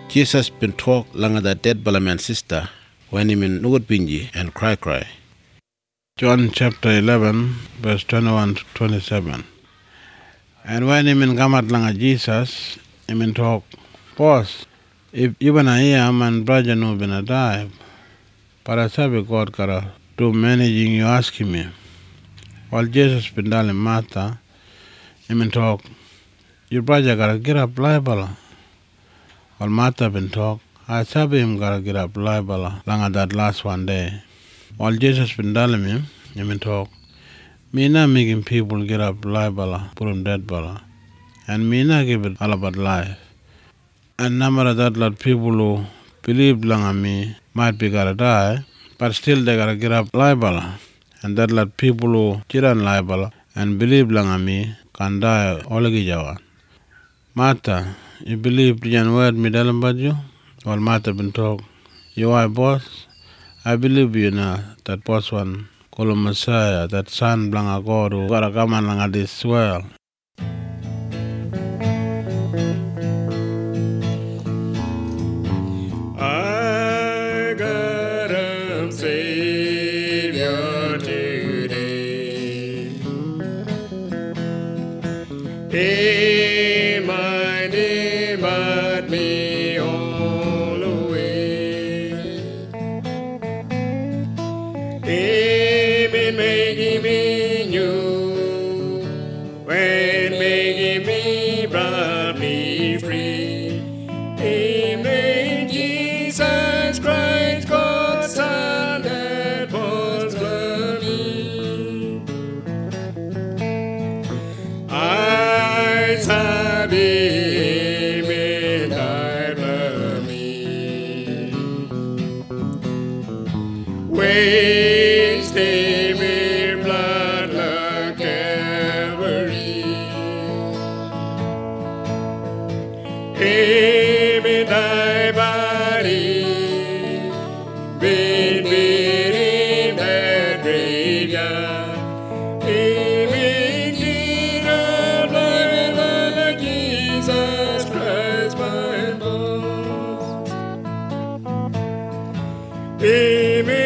Jesus been talk langa the dead balaman sister when him in nugut binji and cry. John chapter 11 verse 21 to 27. And when him in gamat langa Jesus, him in talk, Boss, if even I am and brother no been a die, but I said God gotta do managing you asking me. While Jesus been telling Martha, him in talk, your brother gotta get up liable. While Martha been talk, I said him gotta get up liable langa that last one day. While Jesus been telling him in talk, me not making people get up liable, put him dead bala. And me not give it all about life. And number of that lot people who believe langa me might be gotta die, but still they gotta get up liable. And that lot people who chiran liable and believe langa me can die olagi jawan. Martha, you believe the word me tell about you? Well, Martha been talk, you are boss? I believe you now, that boss one, called Messiah, that son blanga God who gotta come and langa this world. I got a Savior today. He might divide me all away. He been making me new, when making me brought me free. He made Jesus Christ God's Son that was for me. I saw him and died for me. Wasted with blood like Calvary. Him and thy body, been in that graveyard. Him and King of life, like Jesus Christ, my boss. Him